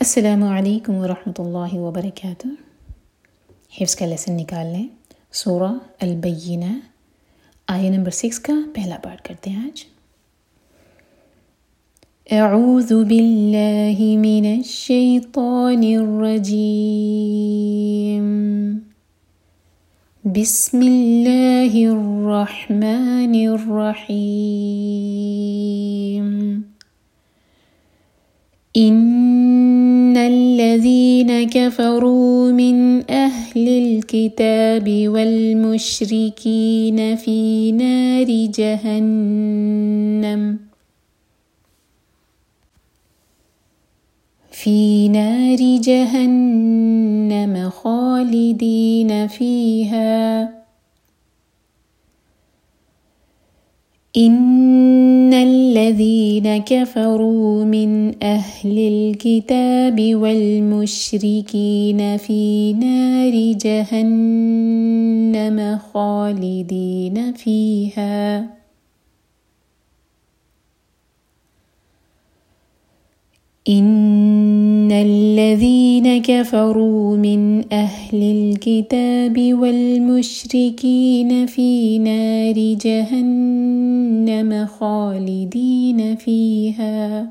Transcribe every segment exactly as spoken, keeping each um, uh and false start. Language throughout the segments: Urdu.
السلام علیکم ورحمۃ اللہ وبرکاتہ۔ حفظ کا لیسن نکال لیں۔ سورہ البینہ آیہ نمبر سکس کا پہلا پارٹ کرتے ہیں آج۔ اعوذ باللہ من الشیطان الرجیم، بسم اللہ الرحمن الرحیم۔ ان الذين كفروا من اهل الكتاب والمشركين في نار جهنم في نار جهنم خالدين فيها ان الذين كفروا من اهل الكتاب والمشركين في نار جهنم خالدين فيها ان الذين كفروا من اهل الكتاب والمشركين في نار جهنم خالدين فيها۔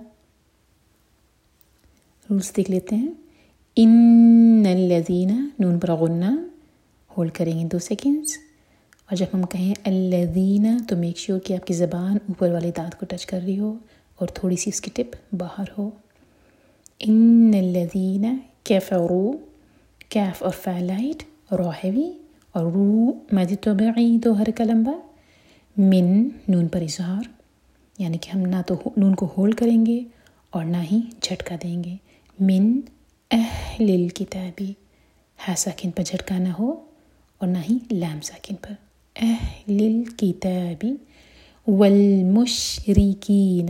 رولز دیکھ لیتے ہیں۔ ان الذین، نون پر غنہ، ہولڈ کریں گے دو سیکنڈز، اور جب ہم کہیں الذین تو میک شیور کہ آپ کی زبان اوپر والے دانت کو ٹچ کر رہی ہو اور تھوڑی سی اس کی ٹپ باہر ہو۔ ان الذین کفروا، کیف اور فا لائٹ، را ہیوی، اور رو مد طبعی دو حرکہ لمبا، من نون پر اظہار، یعنی کہ ہم نہ تو نون کو ہولڈ کریں گے اور نہ ہی جھٹکا دیں گے۔ من اہل الکتابی، ہا ساکن پر جھٹکا نہ ہو اور نہ ہی لام ساکن پر۔ اہل الکتابی والمشرکین،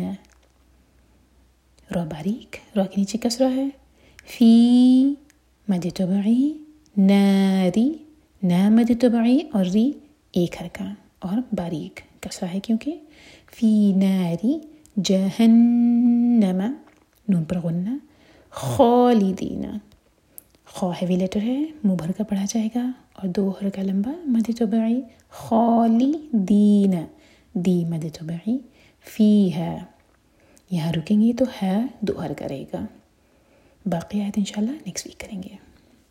را باریک، را کے نیچے کسرہ ہے، فی مد طبعی، ناری، نا مد طبعی اور ری ایک حرکہ اور باریک کسرہ ہے کیونکہ، فی ناری جہنم، نون پر غنہ، خالدین، خا ہیوی لیٹر ہے، منہ بھر کر پڑھا جائے گا اور دو حرکہ لمبا مد طبعی، خالدین، دی مد طبعی، فیہا، یہاں رکیں گے تو ہے دو حرکہ رہے گا۔ باقی آیت انشاءاللہ نیکسٹ ویک کریں گے۔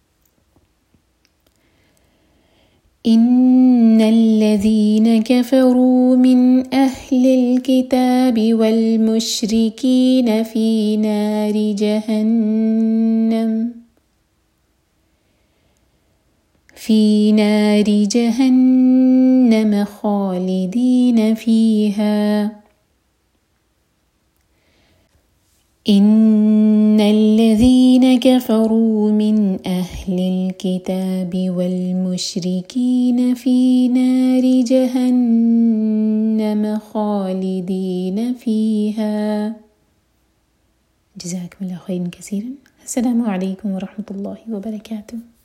ان الذين كفروا من اهل الكتاب والمشركين في نار جهنم في نار جهنم خالدين فيها ان الذين كفروا من اهل الكتاب والمشركين في نار جهنم خالدين فيها۔ جزاكم الله خيرا كثيرا۔ السلام عليكم ورحمة الله وبركاته۔